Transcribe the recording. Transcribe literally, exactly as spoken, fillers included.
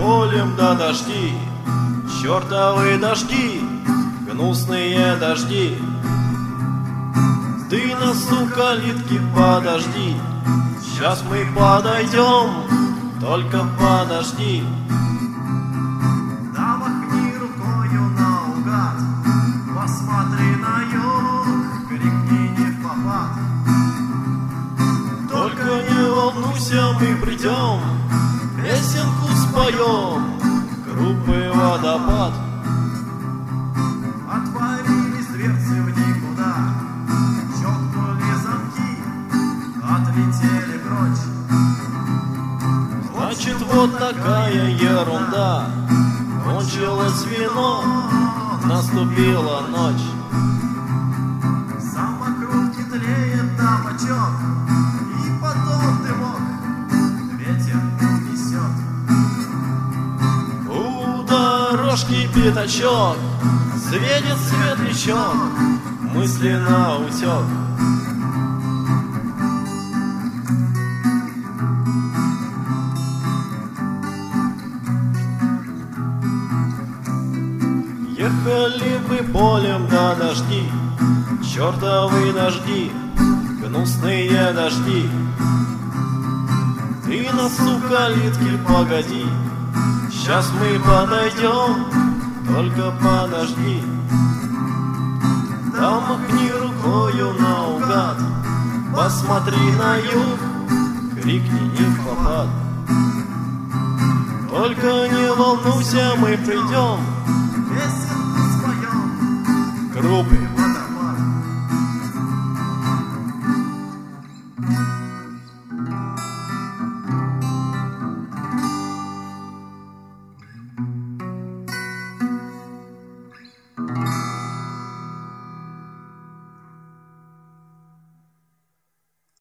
полем да дожди, чертовы дожди, гнусные дожди. Ты нас у калитки подожди, сейчас мы подойдем, только подожди. Да махни рукою наугад, посмотри на юг, крикни не в попад. Только не волнуйся, мы придем, песенку споем, группы «Водопад». Отворились дверцы в никуда, щелкнули замки, отлетели прочь. Значит, вот такая ерунда, кончилось вино, наступила ночь. Самокрутки тлеет табачок, и потом дымок ветер несет. У дорожки пятачок, светит светлячок, мысли наутек. Ехали бы полем да дожди, чертовы дожди, гнусные дожди. Ты нас у калитки погоди, сейчас мы подойдем, только подожди. Да махни рукою наугад, посмотри на юг, крикни не в попад. Только не волнуйся, мы придем, Песенку споем, группы